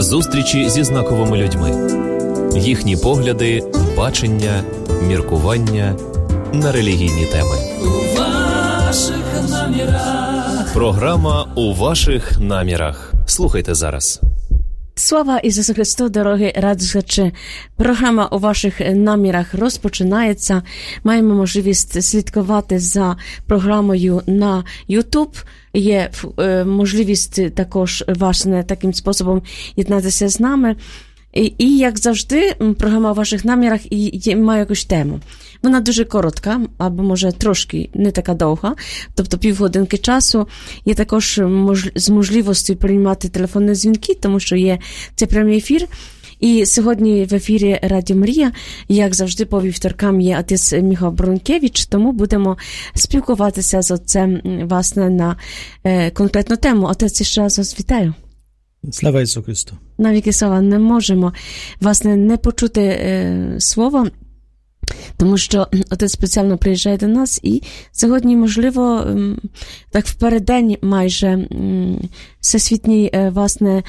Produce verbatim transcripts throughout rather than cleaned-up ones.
Зустрічі зі знаковими людьми. Їхні погляди, бачення, міркування на релігійні теми. У ваших намірах. Програма «У ваших намірах». Слухайте зараз. Слава Ісусу Христу, дорогі радіослухачі. Програма «У ваших намірах» розпочинається. Маємо можливість слідкувати за програмою на YouTube. Є е, можливість також, власне, таким способом єднатися з нами. І, і, як завжди, програма «У ваших намірах» і, і має якусь тему. Вона дуже коротка, або, може, трошки не така довга, тобто півгодинки часу. Є також мож, з можливістю приймати телефонні дзвінки, тому що є цей прямий ефір. І сьогодні в ефірі Радіо Марія, як завжди, по вівторкам є отець Михайло Бронкевич, тому будемо спілкуватися з отцем, власне, на е, конкретну тему. Отець, ще раз вас вітаю. Слава Ісусу Христу. Навіки слава, не можемо, власне, не почути е, слова, тому що отець спеціально приїжджає до нас, і сьогодні, можливо, так впередень майже всесвітній, власне,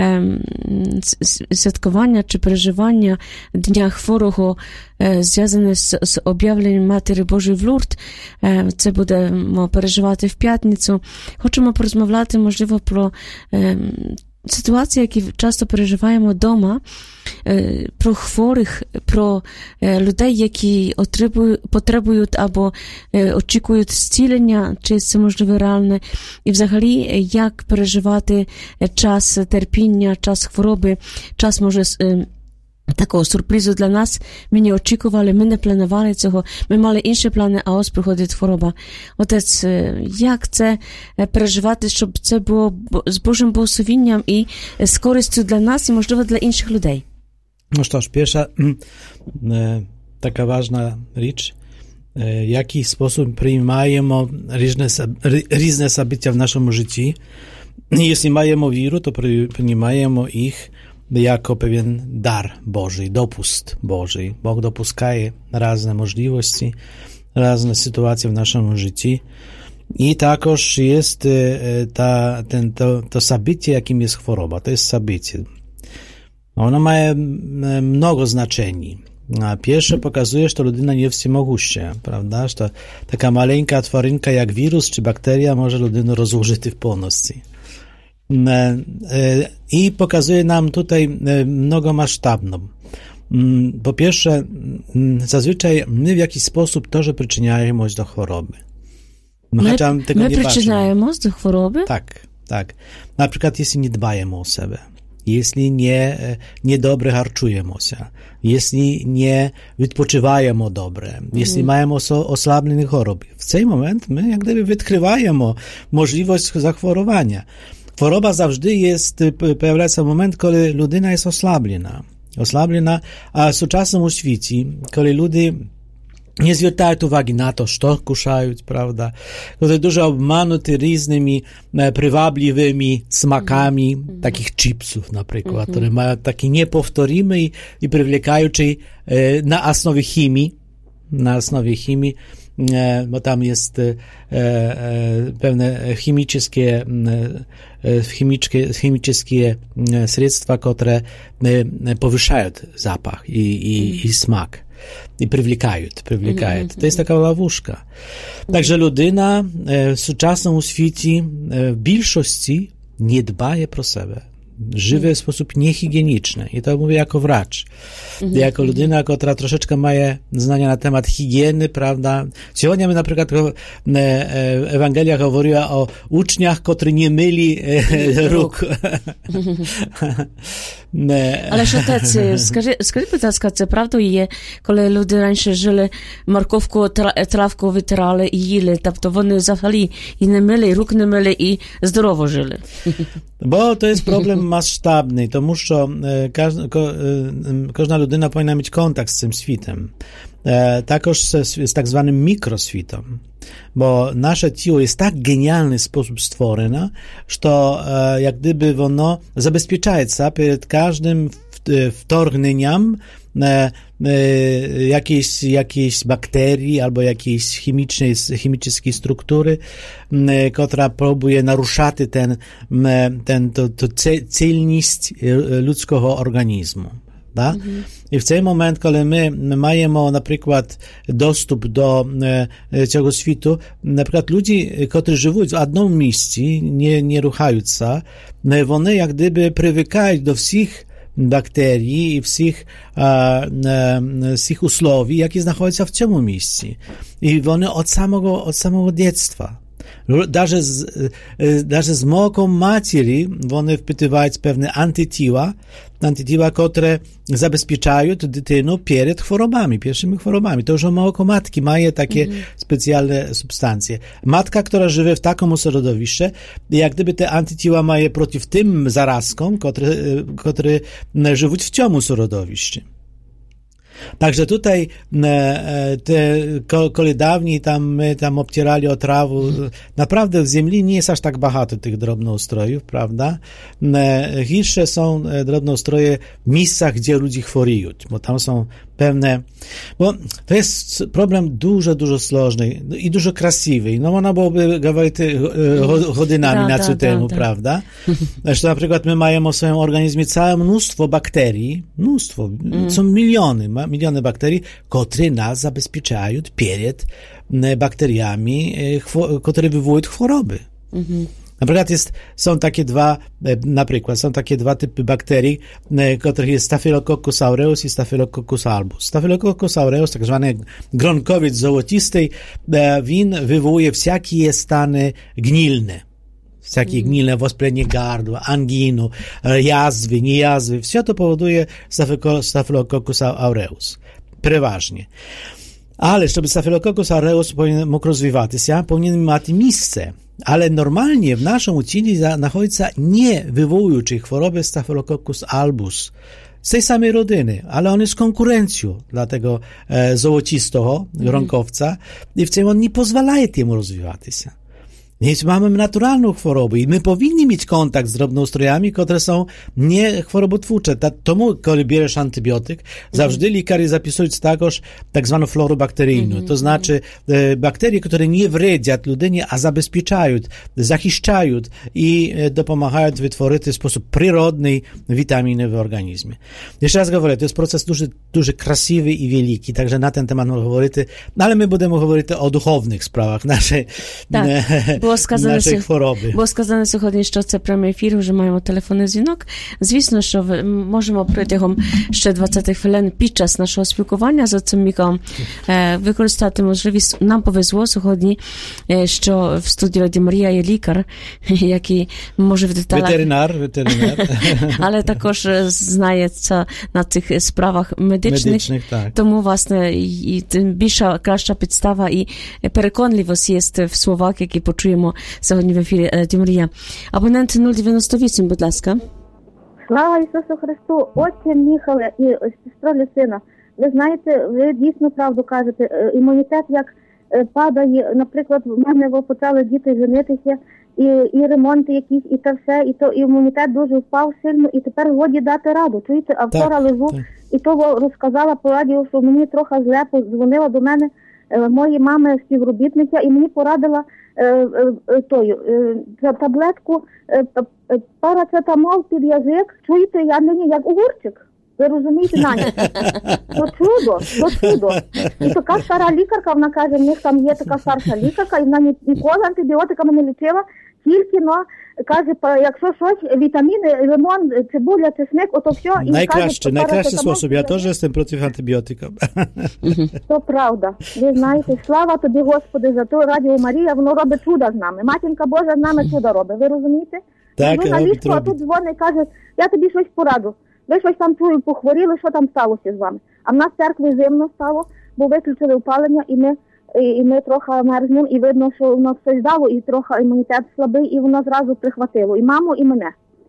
святкування чи переживання Дня хворого, зв'язане з, з об'явленням Матері Божої в Лурд. Це будемо переживати в п'ятницю. Хочемо порозмовляти, можливо, про ситуації, які часто переживаємо вдома, про хворих, про людей, які потребують або очікують зцілення, чи це можливо реальне, і взагалі, як переживати час терпіння, час хвороби, час може такого сюрпризу для нас. Ми не очікували, ми не планували цього, ми мали інші плани, а ось приходить хвороба. Отець, як це переживати, щоб це було з Божим благословенням і з користю для нас і, можливо, для інших людей? No що ж, pierwsza taka ważna rzecz, w jaki sposób przyjmujemy różne, różne zabycia w naszym życiu. Jeśli mamy wiarę, to przyjmujemy ich jako pewien dar Boży, dopust Boży. Bóg dopuszcza różne możliwości, różne sytuacje w naszym życiu. I także jest ta, ten, to, to zabycie, jakim jest choroba. To jest zabycie. Ono ma mnogo znaczeń. Pierwsze pokazuje, że ludyna nie wszechmogуща, prawda? Że taka maleńka tworynka jak wirus czy bakteria może ludynę rozłożyć w pełności. I pokazuje nam tutaj mnogomasztabną. Po pierwsze, zazwyczaj my w jakiś sposób to, że przyczyniamy się do choroby. My, my, my przyczyniamy się do choroby? Tak, tak. Na przykład, jeśli nie dbajemy o siebie, jeśli nie, niedobre harczujemy się, jeśli nie wypoczywajemy dobre, mm. jeśli mamy oso, osłabione choroby. W ten moment my jak gdyby odkrywamy możliwość zachorowania. Choroba zawsze jest, pojawia się moment, kiedy ludyna jest osłabiona. Osłabiona, a w współczesnym świecie, kiedy ludzie nie zwracają uwagi na to, co kuszają, prawda? Kiedy dużo obmanuty różnymi prywabliwymi smakami, mm. takich chipsów na przykład, mm-hmm. które mają taki niepowtorimy i, i przywlekający e, na osnowie chemii, na osnowie chemii, e, bo tam jest e, e, pewne chemiczne, e, chemiczne, chemiczne sredstwa, które e, powyższają zapach i, i, mm. i smak. I przywlekają, przywlekają. Mm-hmm. To jest taka ławuszka. Także ludyna w współczesnym świecie w większości nie dbaje pro siebie. Żyje w sposób niehigieniczny. I to mówię jako wracz. Mm-hmm. Jako ludyna, która troszeczkę ma znania na temat higieny, prawda? Сегодня my na przykład Ewangelia mówiła o uczniach, którzy nie myli róg. Ale отець, скажи, скажи, будь ласка, це правда є, коли люди раніше жили, морковку, травку витирали і їли, тобто вони взагалі і не мили, і рук не мили, і здорово жили? Bo to jest problem masштабny, тому що każda, każda ludyna powinna mieć kontakt z tym światem. Також z tak zwanym mikroswiatem, bo nasze ciało jest tak genialny sposób stworzone, że jak gdyby ono zabezpiecza się przed każdym wtorgnieniem jakiejś, jakiejś bakterii albo jakiejś chemicznej, chemicznej struktury, która próbuje naruszać ten, ten, to, to celność ludzkiego organizmu. Da? Mhm. I w ten moment, kiedy my mamy na przykład dostęp do e, tego światu, na przykład ludzie, którzy żyją w jednym miejscu, nie, nie ruchając się, one jak gdyby przywykają do wszystkich bakterii i wszystkich, a, a, wszystkich usłowi, jakie znajdują się w tym miejscu. I one od samego, od samego dziecka. Даже z, даже z młoką materi one wpytywają pewne antyciała, antyciała, które zabezpieczają dziecko przed chorobami, pierwszymi chorobami. To już małoko matki mają takie mm. specjalne substancje. Matka, która żyje w takim środowisku, jak gdyby te antyciała mają przeciw tym zarazkom, które, które żyją w tym środowisku. Także tutaj te, kiedy dawniej tam my tam obcierali o trawę, naprawdę w ziemi nie jest aż tak багато tych drobnoustrojów, prawda? Jeszcze są drobnoustroje w miejscach, gdzie ludzie chorują, bo tam są pewne, bo to jest problem dużo, dużo slożny i dużo krasiwy. No można byłoby mówić godzinami na tę temu, prawda? Zresztą na przykład my mamy w swoim organizmie całe mnóstwo bakterii, mnóstwo, mm. są miliony, miliony bakterii, które nas zabezpieczają przed bakteriami, które wywołują choroby. Mm-hmm. Na przykład jest, są takie dwa, na przykład są takie dwa typy bakterii, których jest Staphylococcus aureus i Staphylococcus albus. Staphylococcus aureus, tak zwany gronkowiec złocisty, win wywołuje wszelkie stany gnilne. Wszelkie gnilne, wоспалenie gardła, anginu, jazwy, niejazwy. Wszystko to powoduje Staphylococcus aureus. Przeważnie. Ale żeby Staphylococcus aureus mógł rozwijać się, powinien mieć miejsce. Ale normalnie w naszym ciele znajduje się nie wywołujący choroby Staphylococcus albus z tej samej rodziny, ale on jest konkurencją dla tego e, złocistego gronkowca i w tym on nie pozwala temu rozwijać się. Więc mamy naturalną chorobę i my powinni mieć kontakt z drobnoustrojami, które są nie chorobotwórcze. Tomu, kiedy bierzesz antybiotyk, zawsze lekarze zapisują takoż tak zwaną florę bakteryjną. Mm-hmm. To znaczy e, bakterie, które nie wredzą ludynie, a zabezpieczają, zachiszczają i e, dopomagają wytworzyć w sposób przyrodny witaminy w organizmie. Jeszcze raz mówię, to jest proces duży, duży krasiwy i wielki, także na ten temat możemy mówić, ale my będziemy mówić o duchownych sprawach naszej. Tak. E, Було сказано, нашої хвороби. Було сказано сьогодні, що це прямий ефір, вже маємо телефонний дзвінок. Звісно, що ви можемо протягом ще двадцять хвилин під час нашого спілкування з отцем Міком е, використати можливість. Нам повезло сьогодні, е, що в студії Радіо Марія є лікар, який може в деталях... Ветеринар, ветеринар. Але також знається на цих справах медичних. Медичних, так. Тому, власне, і більша, краща підстава і переконливість є в словах, які почуємо сьогодні в ефірі Радіо Марія. Абонент нуль дев'яносто вісім, будь ласка. Слава Ісусу Христу! Отче Міхале і сестро Люсина, ви знаєте, ви дійсно правду кажете. Імунітет як падає, наприклад, в мене почали діти женитися, і, і ремонти якісь, і те все, і то імунітет дуже впав сильно, і тепер годі дати раду. Чуєте, а вчора лежу, так. І то розказала по радіо, що мені трохи зле, дзвонила до мене мої мами співробітниця, і мені порадила е, е, тою, е, таблетку е, парацетамол під язик. Чуєте, я нині як огурчик. Ви розумієте, Наня? То чудо, то чудо. І така стара лікарка, вона каже, в них там є така старша лікарка, і вона ніколи антибіотиками не лічила, тільки, но, каже, якщо щось, вітаміни, лимон, цибуля, чесник, ото все. Найкраще, найкращий спосіб. Я теж jestem проти антибіотиків. То правда. Ви знаєте, слава тобі, Господи, за то Радіо Марія, воно робить чудо з нами. Матінка Божа з нами чудо робить. Ви розумієте? Так, ви на ліжку, а тут дзвонить, каже, я тобі щось пораду. Ви щось там чую, похворіли, що там сталося з вами? А в нас в церкві зимно стало, бо виключили опалення, і ми, і, і ми трохи мерзнемо, і видно, що воно щось дало, і трохи імунітет слабий, і воно зразу прихватило. І маму, і мене.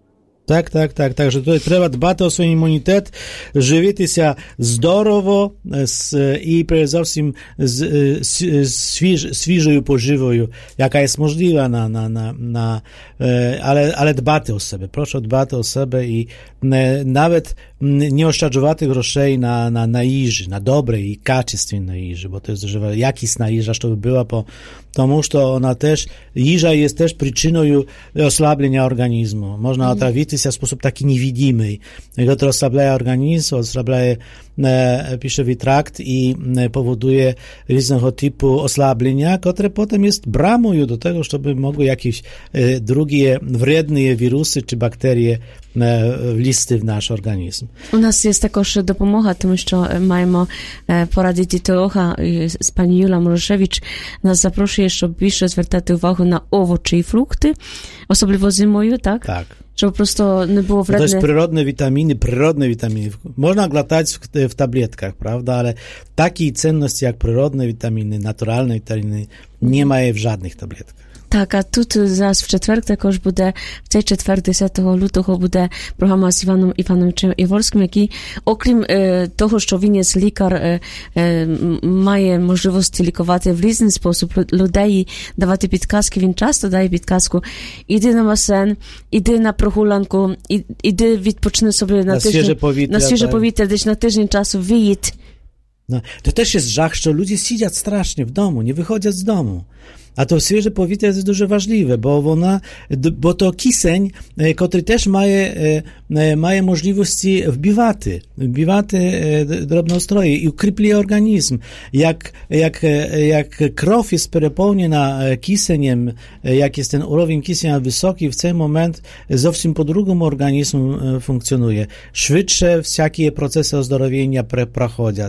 Так, так, так. Так що треба дбати о свій імунітет, живитися здорово з, і, перш за всім, з, з, свіж, свіжою поживою, яка є можлива, на, на, на, на, але, але дбати о себе. Прошу дбати о себе і не, навіть не oszczędzувати грошей на, на, на їжі, на добре і качественне їжі, бо to jest дуже якісна їжа, щоб була, по, тому що вона теж, їжа є теж причиною ослаблення організму. Можна отравитися в спосіб такий невидимий. To oslabляє організм, oslabляє пищевий тракт і powoduje різного типу ослаблення, które potem jest bramою do tego, żeby mogły jakieś drugie wredne wirusy чи bakterie влізти в наш організм. У нас є також допомога, тому що маємо поради дієтолога, з пані Юля Морошевич нас запрошує, щоб більше звертати увагу на овочі і фрукти, особливо зимою, так? Так. Щоб просто не було вредне. To jest przyrodne witaminy, przyrodne witaminy. Można glątać w, w tabletkach, prawda, ale takiej cenności jak przyrodne witaminy, naturalne witaminy nie ma w żadnych tabletkach. Так, а тут зараз в четвер також буде, в цей четвер, десятого лютого, буде програма з Іваном Івановичем Іворським, який, окрім е, того, що він є лікар, е, е, має можливості лікувати в різний спосіб людей, давати підказки, він часто дає підказку, іди на басейн, іди на прогулянку, і, іди відпочни собі на, на тиждень, свіже повітря, на свіже так. повітря, десь на тиждень часу виїдь. No, to też jest żach, że ludzie siedzą strasznie w domu, nie wychodzą z domu. A to świeże powietrze jest дуже ważliwe, bo ona, bo to kiseń, który też ma, ma możliwości wbiwaty, wbiwaty drobnoustroje i ukrypli organizm. Jak, jak, jak krew jest przepełniona kiseniem, jak jest ten urowień kiśnia wysoki, w ten moment zowsім po-drugому organizm funkcjonuje. Szybsze wszelkie procesy ozdrowienia przechodzą.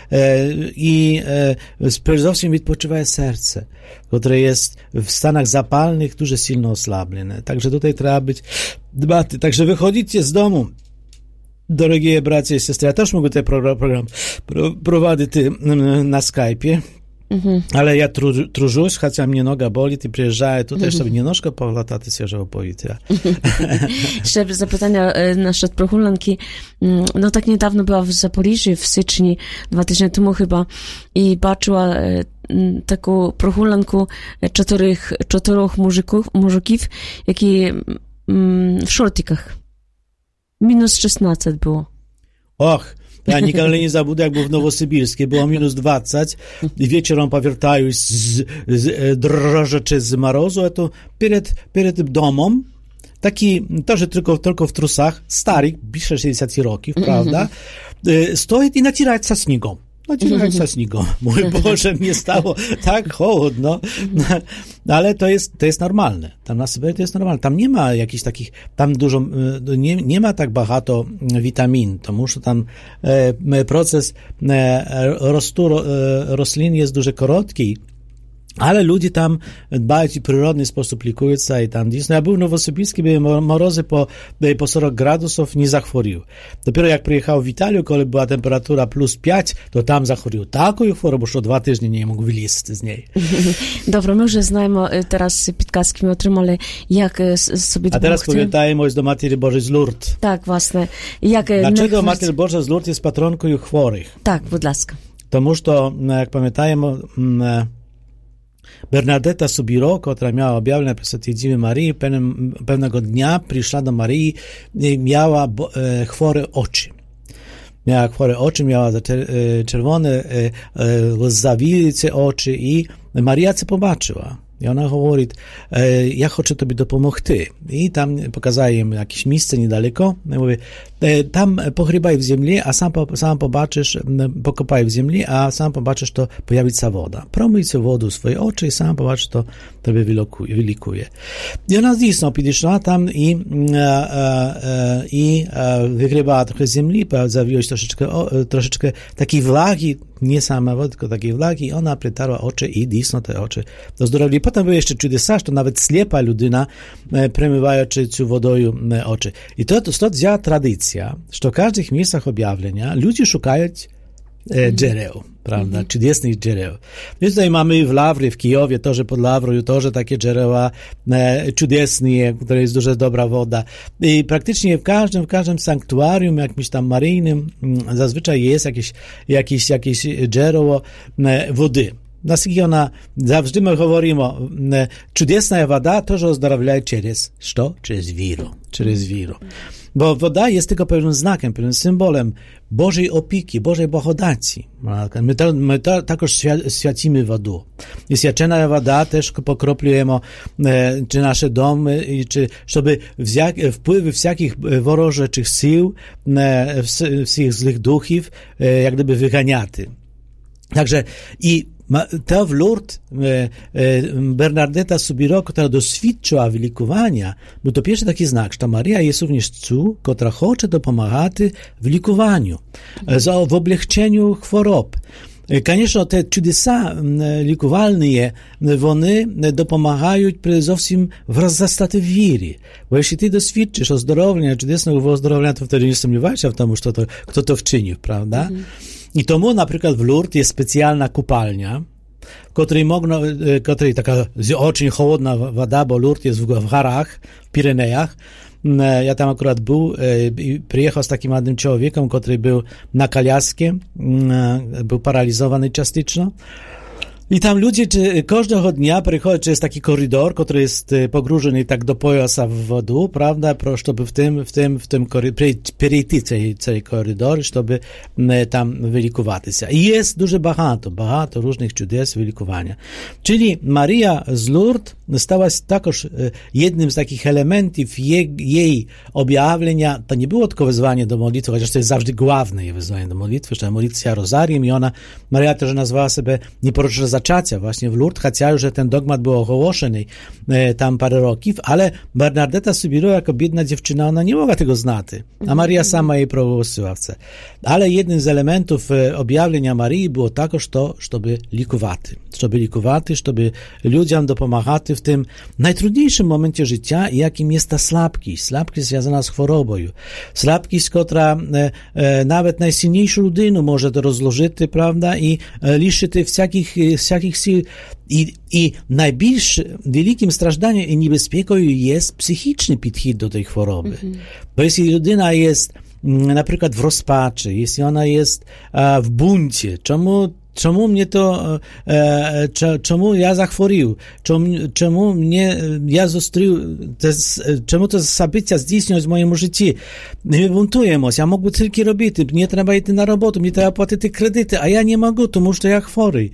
I zowsім wypoczywa serce, które jest w stanach zapalnych дуже silno oslablone. Także tutaj trzeba być dbaty. Także wychodzicie z domu, drogie bracia i siostry. Ja też mogę ten program prowadzić na Skype'ie. Mhm. Ale ja tru, trużuсь, chociaż mnie noga boli, i przyjeżdżaję tutaj, żeby nie nóżkę poglatać świeżego powietrza. Jeszcze zapytania na szczyt prohulanki. No tak niedawno była w Zaporiżu, w styczniu, dwa tygodnie temu chyba, i patrzyła taką prohulanku czterech, czterech mużyków, mużyków, jaki w szortikach. Minus szesnaście było. Och! Ja nigdy nie zabudę, jak był w Nowosybirskie. Było minus dwadzieścia i wieczorem powiertają z, z drożeczy z mrozu, a to przed, przed domem, taki, też tylko, tylko w trusach, stary, bliższe sześćdziesiąt roków, prawda, stoi i naciera się śniegą. Naciera się śniegą. Mój Boże, mnie stało tak chłodno. Ale to jest, to jest normalne. Tam na Syberii to jest normalne. Tam nie ma jakichś takich, tam dużo, nie, nie ma tak багато witamin, тому що tam e, proces e, rostu ro, e, roślin jest дуже krótki. Ale ludzie tam dbają i w przyrodny sposób likują się i tam ja był w Nowosybirskiej, były morozy po, po czterdzieści gradusów, nie zachworił. Dopiero jak przyjechał w Italię, kiedy była temperatura plus pięć, to tam zachworił taką chorobę, że dwa tygodnie nie mógł wyleźć z niej. Dobra, my już znamy teraz підказки, my otrzymali, jak sobie A teraz pamiętajmy do Matki Bożej z Lourdes. Tak, właśnie. Jak Dlaczego Matka Boża z Lourdes jest patronką chorych? Tak, будь ласка. Тому що, як пам'ятаємо, Bernadetta Subiro, która miała objawlone przez Dziewicy Maryi, pewnego dnia przyszła do Maryi i miała e, chore oczy. Miała chore oczy, miała czerwone, e, e, zawice oczy i Maria się pobaczyła. I ona mówi, e, ja chcę tobie dopomogty. I tam pokazała im jakieś miejsce niedaleko. I mówi, e, tam pochrybaj w ziemi, a sam, sam pobaczysz, pokopaj w ziemi, a sam pobaczysz, to pojawi się woda. Promyj się wodą swoje oczy i sam pobaczysz, to tobie wylikuje. I ona zisno podeszła tam i, e, e, i e, wygrzebała trochę ziemi, zawiłeś troszeczkę, o, troszeczkę takiej wlagi, nie sama woda, tylko takiej wlagi, i ona przytarła oczy i disno te oczy ozdrowiły. Potem były jeszcze czudesa, że to nawet ślepa ludyna e, przemywają czy wodą e, oczy. I to, to stąd wzięła tradycja, że w każdych miejscach objawlenia ludzie szukają e, dziereł, prawda, mm. czudesnych dziereł. Więc tutaj mamy w Lawry, w Kijowie, torze pod Lawrą, torze takie dziereła e, czudesne, które jest duża dobra woda. I praktycznie w każdym, w każdym sanktuarium, jakimś tam maryjnym, m, zazwyczaj jest jakieś, jakieś, jakieś dziereło e, wody. Наскільки вона, завжди ми говоримо, чудесна вода теж оздоровляє через що? Через віру. Через віру. Bo woda jest tylko pewnym znakiem, pewnym symbolem Bożej opieki, Bożej благодаті. My, to, my to, також święcimy wodę. I święcona woda też pokroplujemy e, czy nasze domy, czy żeby wziak, wpływy wszelkich worożych sił, e, wszystkich złych duchów, e, jak gdyby wyganiaty. Także i to w Lourdes Bernardeta Soubiraux, która doświadczyła wylikowania, był to pierwszy taki znak, że Maria jest również cu, która chce dopomagać w likowaniu, w oblегчeniu chorób. Конечно, te чудеса лікувальні, вони допомагають передусім в розростати в вірі. Бо якщо ти досвідчиш оздоровлення, чудесного оздоровлення, то вtedy nie сумніваєшся в тому, що то, хто то вчинив, правда? Mm-hmm. I tomu na przykład w Lourdes jest specjalna kupalnia, w której mogno, w której taka очень chłodna woda, bo Lourdes jest w, w górach, w Pirenejach. Ja tam akurat był i przyjechał z takim młodym człowiekiem, który był na kolasce, był paralizowany частично. I tam ludzie czy, każdego dnia przychodzą, czy jest taki korydor, który jest pogrużony tak do pojasa w wodę, prawda, żeby w tym, w tym, w tym przejść cały korydor, żeby tam wylikować się. I jest dużo багато, багато różnych cudes wylikowania. Czyli Maria z Lourdes stała się także jednym z takich elementów jej, jej objawienia. To nie było tylko wezwanie do modlitwy, chociaż to jest zawsze główne jej wezwanie do modlitwy, że modlić się rozarium i ona, Maria też nazwała sobie nieporoczne zaczęcia właśnie w Lourdes, chociaż już ten dogmat był ogłoszony e, tam parę roków, ale Bernardeta Soubiraux jako biedna dziewczyna, ona nie mogła tego znać, a Maria sama jej progłosiła. Ale jednym z elementów e, objawienia Marii było także to, żeby likować, żeby likować, żeby ludziom dopomagać w tym najtrudniejszym momencie życia, jakim jest ta słabkość, słabkość związana z chorobą, słabkość, która e, e, nawet najsilniejszą ludynę może to rozłożyć, prawda, i e, liczyć wszelkich, wszelkich sił. I, i najbliższym wielkim strażdaniem i niebezpieką jest psychiczny podchód do tej choroby. Mm-hmm. Bo jeśli ludyna jest na przykład w rozpaczy, jeśli ona jest a, w buncie, czemu Czemu mnie to, e, czemu ja zachworił, czemu, czemu mnie, ja został, czemu to zabycia zdійснилось w moim życiu. Nie buntuję się, ja mogę tylko robić, nie trzeba iść na robotę, nie trzeba płacić kredyty, a ja nie mogę, тому że ja chory.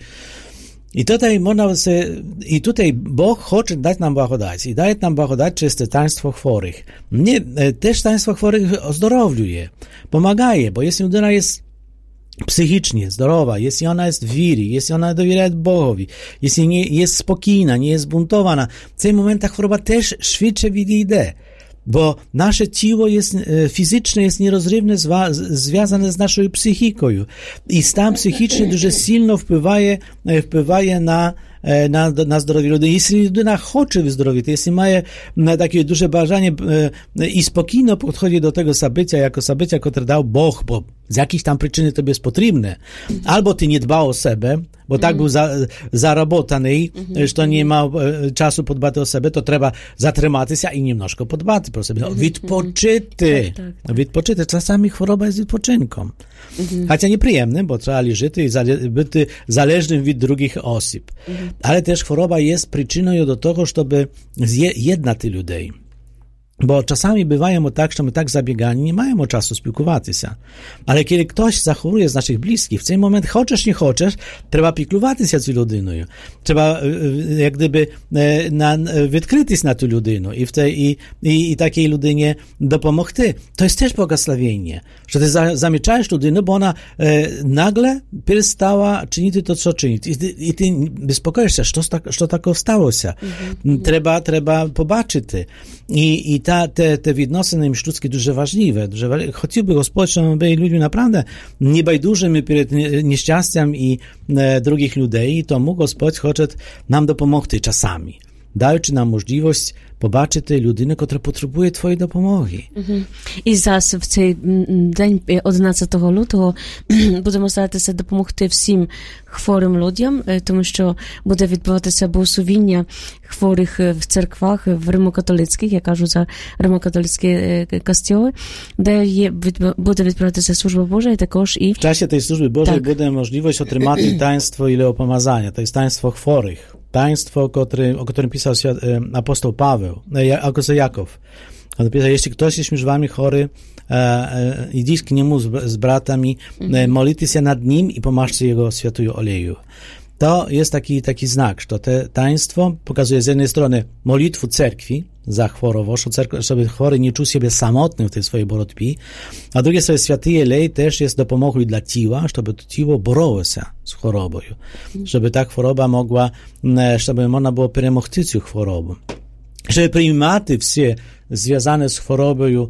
I tutaj można się, i tutaj Bóg chce dać nam blagodać i daje nam blagodać przez to taństwo chorych. Mnie też taństwo chorych ozdorowiuje, pomagaje, bo jeśli ludyna jest psychicznie zdrowa, jeśli ona jest w wierze, jeśli ona dowiera Bogowi, jeśli nie jest spokojna, nie jest zbuntowana, w tych momentach choroba też szybciej idzie, bo nasze ciało jest fizyczne, jest nierozrywnie zwa, związane z naszą psychiką i stan psychiczny дуже silno wpływaje, wpływaje na Na, na zdrowie ludzkie. Jeśli ludyna chce wyzdrowieć, jeśli ma takie duże bажanie i spokojno podchodzi do tego sabycia, jako sabycia, które dał Bóg, bo z jakiejś tam przyczyny to jest potrzebne. Albo ty nie dbał o siebie, bo tak był za, zarobotany, mm-hmm. że nie ma czasu podbać o siebie, to trzeba zatrzymać się i niemnożko podbać pro siebie. No, wypoczyty. Tak, tak, tak. Wypoczyty. Czasami choroba jest wypoczynką. Mm-hmm. Chociaż nieprzyjemnym, bo trzeba leżeć i zale- być zależnym od drugich osób. Mm-hmm. Ale też choroba jest przyczyną do tego, żeby zjednać ludzi. Bo czasami bywają tak, że my tak zabiegani, nie mają czasu spілкуватися się. Ale kiedy ktoś zachoruje z naszych bliskich, w ten moment, chcesz, nie chcesz, trzeba pieklуватися się z ludyną. Trzeba, jak gdyby, na, відкритись na tę ludynę i, w tej, i, i, i takiej ludynie dopomogć. To jest też błogosławienie, że ty za, zamiechasz ludynę, bo ona e, nagle przestała czynić to, co czyni. I ty, i ty bezpokoisz się, co, co takiego stało się. Mm-hmm. Trzeba, trzeba pobaczyć. I, i ta, te, te відносини ludzkie дуже важливі. Дуже, хотів би Господь, щоб ми були людьми naprawdę niebajdużymi przed nieszczęściem i e, drugich ludzi, i tomu Господь chce nam dopomogти czasami. даючи нам можливість побачити людину, яка потребує твоєї допомоги. Mm-hmm. І зараз в цей день одинадцятого лютого будемо старатися допомогти всім хворим людям, тому що буде відбуватися богослужіння хворих в церквах, в римокатолицьких, я кажу за римокатолицькі костьоли, де є, буде відбуватися служба Божа і також і... В часі тієї служби Божої буде можливість отримати таїнство іле опомазання, то є таїнство хворих. Taństwo, o którym pisał apostoł Paweł, apostoł Jakov. On napisał, jeśli ktoś jest między wami chory, e, e, idź k niemu z, z bratami, e, modlite się nad nim i pomaszcie jego świętою oleju. To jest taki, taki znak, że to taństwo pokazuje z jednej strony modlitwę cerkwi za chorobość, żeby chory nie czuł siebie samotny w tej swojej borotwie, a drugie sobie święty olej też jest dopomogą dla ciała, żeby to ciało boroło się z chorobą, żeby ta choroba mogła, żeby można było перемогти цю chorobę. Żeby przyjmować wszystkie związane z chorobą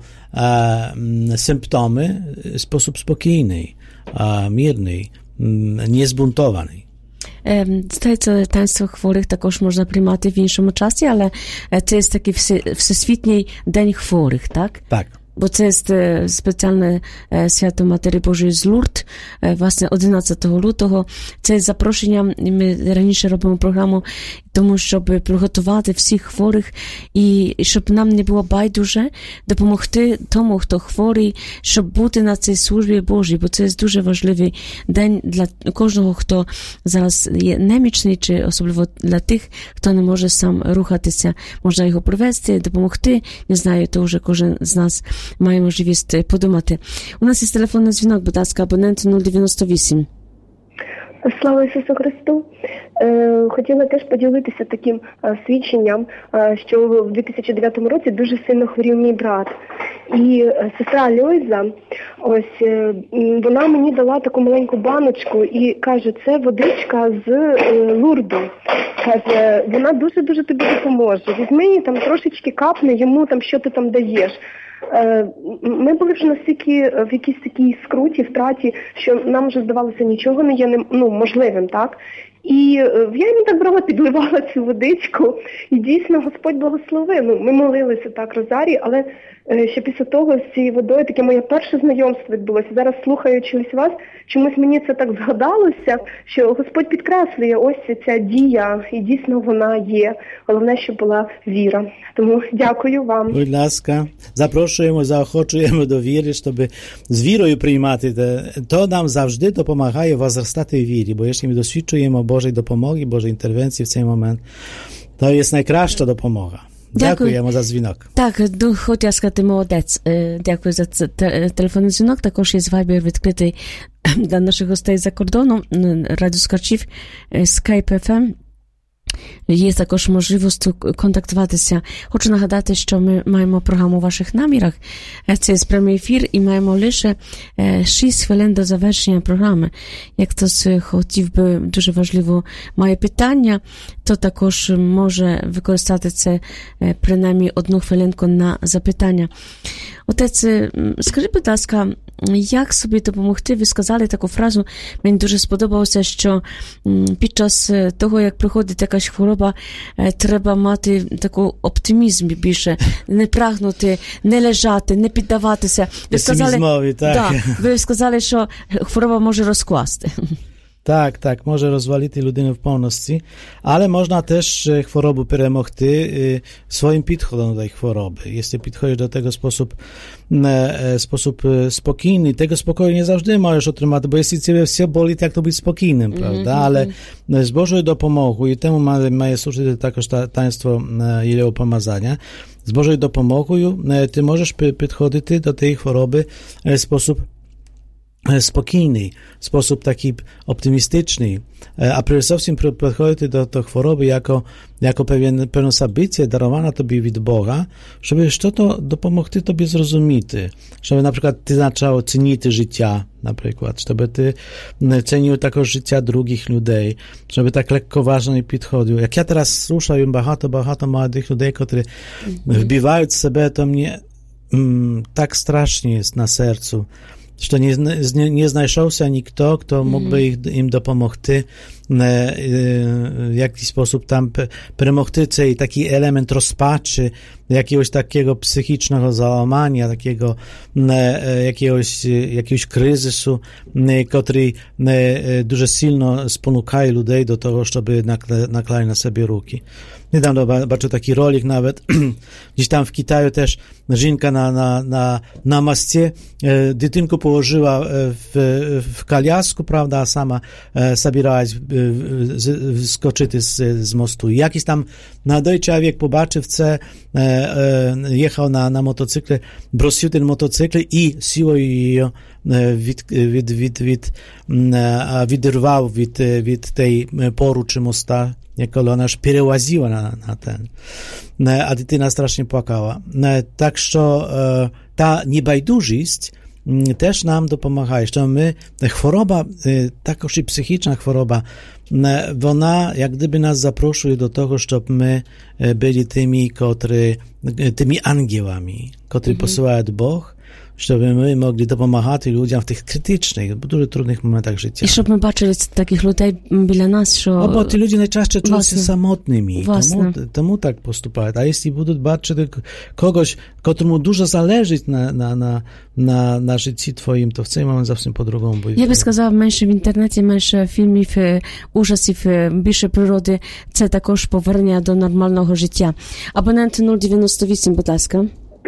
e, symptomy w sposób spokojny, e, mirny, niezbuntowany. Здається, таїнство хворих також можна приймати в іншому часі, але це є такий всесвітній день хворих, так? Так. Бо це є спеціальне свято Матері Божої з Лурд, власне, одинадцятого лютого. Це запрошення, ми раніше робимо програму, тому щоб приготувати всіх хворих і щоб нам не було байдуже допомогти тому, хто хворий, щоб бути на цій службі Божій, бо це дуже важливий день для кожного, хто зараз є немічний, чи особливо для тих, хто не може сам рухатися. Можна його привезти, допомогти. Не знаю, то вже кожен з нас має можливість подумати. У нас є телефонний дзвінок, будь ласка, абонент нуль дев'яносто вісім. Слава Ісусу Христу! Е, хотіла теж поділитися таким е, свідченням, е, що в дві тисячі дев'ятому році дуже сильно хворів мій брат. І е, сестра Льойза, ось, е, вона мені дала таку маленьку баночку і каже, це водичка з е, Лурду. Каже, вона дуже-дуже тобі допоможе. Візьми її, там трошечки капни, йому там, що ти там даєш. Ми були вже настільки в якійсь такій скруті, втраті, що нам вже здавалося, нічого не є ну, можливим, так? І я йому так брала, підливала цю водичку, і дійсно Господь благословив. Ну, ми молилися так розарі, але ще після того з цією водою таке моє перше знайомство відбулося. Зараз, слухаючи вас, чомусь мені це так згадалося, що Господь підкреслює ось ця дія, і дійсно вона є. Головне, щоб була віра. Тому дякую вам. Будь ласка, запрошуємо, заохочуємо до віри, щоб з вірою приймати. То нам завжди допомагає возростати в вірі, бо якщо ми досвідчуємо Божої допомоги, Божої інтервенції в цей момент, то є найкраща допомога. Дякуємо за дзвінок. Так, хотіла сказати, молодець. Дякую за телефонний дзвінок. Також є Viber відкритий для наших гостей за кордоном, радіослухачів Skype еф ем. Є також можливість контактуватися. Хочу нагадати, що ми маємо програму у ваших намірах. Це є прямий ефір і маємо лише шість хвилин до завершення програми. Як хтось хотів би, дуже важливо, має питання, то також може використати це принаймні одну хвилинку на запитання. Отець, скажіть, будь ласка, як собі допомогти? Ви сказали таку фразу, мені дуже сподобалося, що під час того, як приходить якась хвороба, треба мати такий оптимізм більше, не прагнути, не лежати, не піддаватися. Ви сказали, так. Да, ви сказали, що хвороба може розкласти. Tak, tak, może rozwalić ludzinę w pełności, ale można też chorobę перемогти swoim підходом do tej choroby. Jeśli podchodzisz do tego w sposób, sposób spokojny, tego spokoju nie zawsze możesz otrzymać, bo jeśli ciebie wszystko boli, tak to być spokojnym, prawda? Ale z Bożej dopomogą i temu ma, ma służyć także taństwo Jego pomazania. Z Bożej dopomogą ty możesz podchodzić do tej choroby w sposób spokojny, w sposób taki optymistyczny, a przede wszystkim podchodzić do tej choroby jako, jako pewien, pewne sabycie darowane tobie od Boga, żeby to dopomogти tobie zrozumieć, żeby na przykład ty zaczął cenić życia, na przykład, żeby ty cenił także życia drugich ludzi, żeby tak lekkoważnie nie podchodził. Jak ja teraz słucham багато, багато młodych ludzi, którzy wbiwają w siebie, to mnie mm, tak strasznie jest na sercu. що не, не, не знайшовся ніхто, хто мог би їх, їм допомогти в якийсь спосіб там перемогти цей такий елемент розпачі, jakiegoś takiego psychicznego załamania, takiego jakiegoś, jakiegoś kryzysu, który дуже сильно спонукає людей до того, щоб наклали на себе руки. Niedawno бачу такий ролик навіть, gdzieś tam w Kitaju też żynka na, na, na, na masce dytynku położyła w, w kaliasku, prawda, a sama zabierała skoczyć z, z mostu. Jakiś tam młody człowiek pobaczył, ce jechał na, na motocykle, brosił ten motocykl i siłą jej від, від, від, від, відірвав від, від tej poruczy mosta, jak ona aż перелазила на, на ten. A дитина strasznie płakała. Tak, że ta niebajdużyść też nam dopomagає, що ми, choroba, також і psychiczna choroba, ona jak gdyby nas zaproszuje do tego, żeby my byli tymi, którzy, tymi aniołami, którzy mhm. posyłają Bóg, żeby my mogli dopomagać ludziom w tych krytycznych, dużo trudnych momentach życia. I żeby my baczyli takich ludzi biля nas, że... No bo ci ludzie najczęściej czują się samotnymi, tomu, tomu tak postupają. A jeśli będą baczyć kogoś, któremu dużo zależy na, na, na, na, na życiu twoim, to w całym momencie zawsze po drugą boju. Ja bym сказала, менше в інтернеті, менше фільмів, ужасів, більше природи. Це також повернення до нормального життя. Абонент нуль дев'яносто вісім, будь ласка.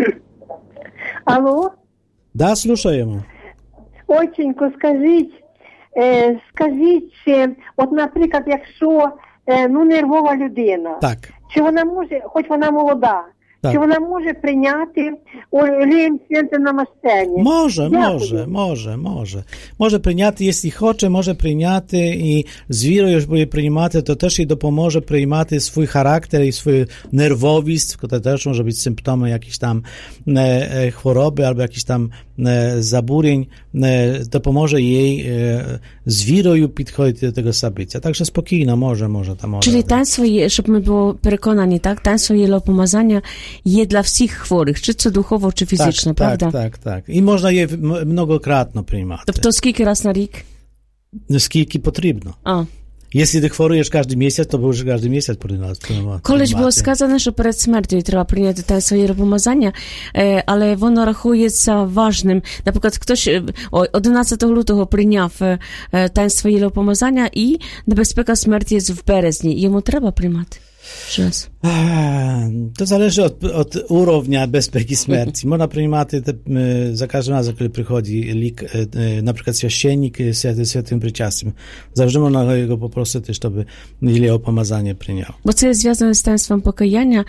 Алло? Да, слушаємо. Оченько, скажіть, е, скажіть, чи, от, наприклад, якщо е, ну, нервова людина, так. чи вона може, хоч вона молода, так. чи вона може прийняти олієм святим намащення? Може, може, може, може. Може прийняти, якщо хоче, може прийняти, і з вірою буде приймати, то теж і допоможе приймати свій характер і свою нервовість, яка теж може бути симптомом якісь там e, choroby albo jakichś tam e, zaburzeń, e, допоможе їй e, з вірою підходити до того события. Także spokojno, może, może tam może. Czyli taństwo, щоб ми були переконані, так? Taństwo єлопомазання є для всіх хворих, чи це духово, чи фізично, tak, правда? Tak, tak, tak. I można je mnogokrotno приймати. Тобто скільки раз на рік? Скільки потрібно. А. Jeśli ty chorujesz każdy miesiąc, to już każdy miesiąc powinnaś przyjmować. Колись було сказано, що перед смертю треба прийняти таїнство єлопомазання, але воно рахується важним. Наприклад, хтось одинадцятого лютого прийняв таїнство єлопомазання і небезпека смерті є в березні. Йому треба приймати? Раз. To zależy od, od urovnia bezpieki śmierci. Można przyjmować za każdym razem, kiedy przychodzi lik, na przykład święcennik z świętym przyczastym. Zawsze można go poprosić, żeby єлеопомазання прийняв. Бо це зв'язано з таїнством покаяння,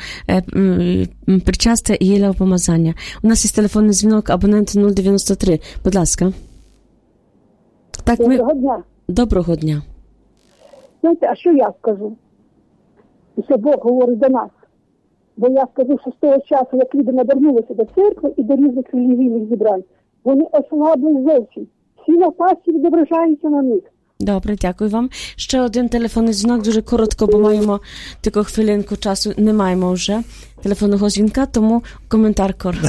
причастя і єлеопомазання. У нас є телефонний дзвінок, абонент нуль дев'яносто три. Будь ласка. Так, ми... Доброго дня. Доброго дня. Знаєте, а що я скажу? Що Бог говорить до нас. Бо я скажу, що з того часу, як люди навернулися до церкви і до різних релігійних зібрань, вони ослабли зовсім. Всі напасті відображаються на них. Добре, дякую вам. Ще один телефонний дзвінок, дуже коротко, бо маємо тільки хвилинку часу. Не маємо вже телефонного дзвінка, тому коментар коротко.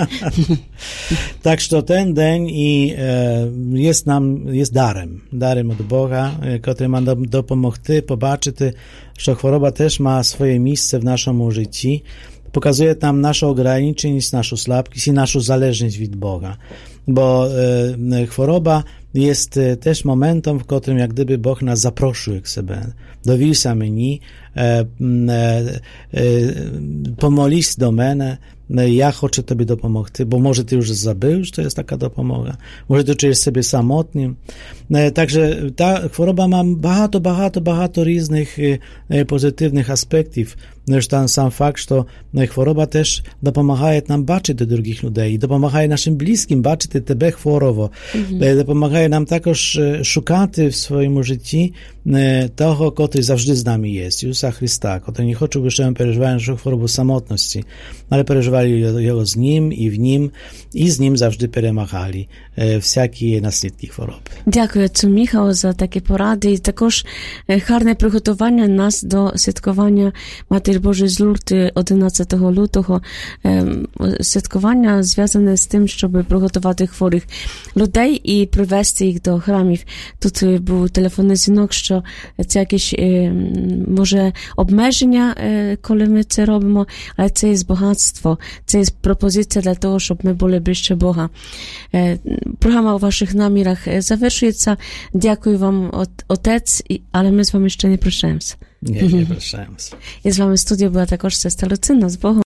Так що ten день і jest nam, jest darem, darem od Boga, który ma допомогти, побачити, що хвороба теж ma swoje miejsce w naszym życiu. Pokazuje nam naszą ograniczoność, naszą słabkość i naszą zależność od Boga. Bo e, choroba jest też momentem, w którym jak gdyby Bóg nas zaprosił k sobie. Dowiózł mnie, e, e, e, pomolisz do mnie, ja chcę Tobie dopomóc, bo może Ty już zabył, że to jest taka dopomoga. Może Ty czujesz sobie samotnym. E, także ta choroba ma bardzo, bardzo, bardzo różnych e, pozytywnych aspektów. Już ten sam fakt, że choroba też dopomaga nam baczyć do drugich ludzi, dopomaga naszym bliskim baczyć Tebe chworowo. Mhm. Dopomaga nam także szukać w swoim życiu tego, który zawsze z nami jest, Jezusa Chrysta, który nie chciał, byśmy przeżywali naszą chorobę samotności, ale przeżywali ją z Nim i w Nim i z Nim zawsze перемагали всякі наслідки хвороби. Дякую, отцу Міхалу, за такі поради і також гарне приготування нас до святкування Матері Божий з Лурти одинадцятого лютого святкування зв'язане з тим, щоб приготувати хворих людей і привести їх до храмів. Тут був телефонний дзвінок, що це якесь, може, обмеження, коли ми це робимо, але це є багатство, це є пропозиція для того, щоб ми були ближче Бога. Програма у ваших намірах завершується. Дякую вам, отець, але ми з вами ще не прощаємося. Nie, nie prosiłem. І з вами в студії була також сестра Люцина. З Богом.